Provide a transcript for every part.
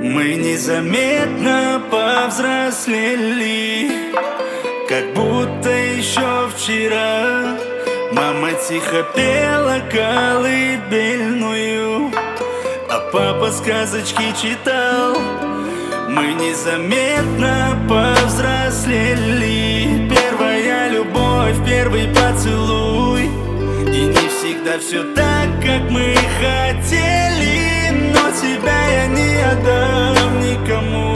Мы незаметно повзрослели, как будто еще вчера мама тихо пела колыбельную, а папа сказочки читал. Мы незаметно повзрослели. Первая любовь, первый поцелуй. И не всегда все так, как мы хотели, но тебя я не отдам никому.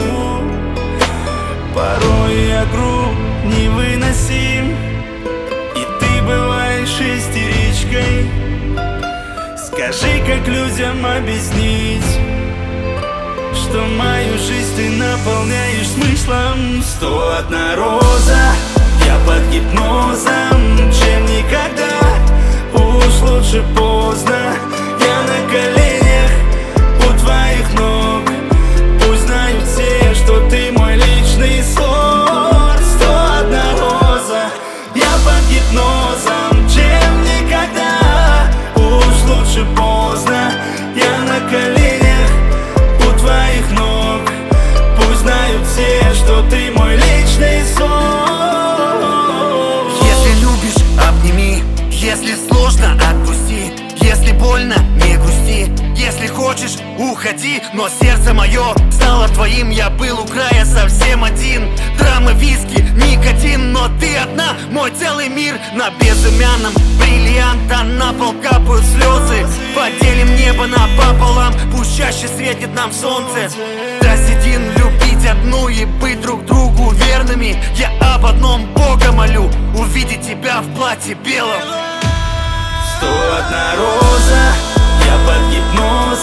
Порой я груб, невыносим, и ты бываешь истеричкой. Скажи, как людям объяснить, что мою жизнь ты наполняешь смыслом? 101 роза, я под гипнозом, чем никогда. Уж лучше поздно, я на коленях у твоих ног. Пусть знают все, что ты мой личный сорт. 101 роза, я под гипнозом, чем никогда. Уж лучше поздно, я на коленях у твоих ног. Пусть знают все, что ты мой личный сон. Если любишь, обними. Если сложно, отпусти. Если больно, не грусти. Если хочешь, уходи. Но сердце мое стало твоим. Я был у края совсем один. Драма, виски, никотин. Но ты одна, мой целый мир. На безымянном бриллианта на пол капают слезы. Поделим небо напополам. Пусть чаще светит нам солнце. Досидин, любить одну и быть друг другу верными. Я об одном Бога молю: увидеть тебя в платье белом. 101 роза, я под гипнозом.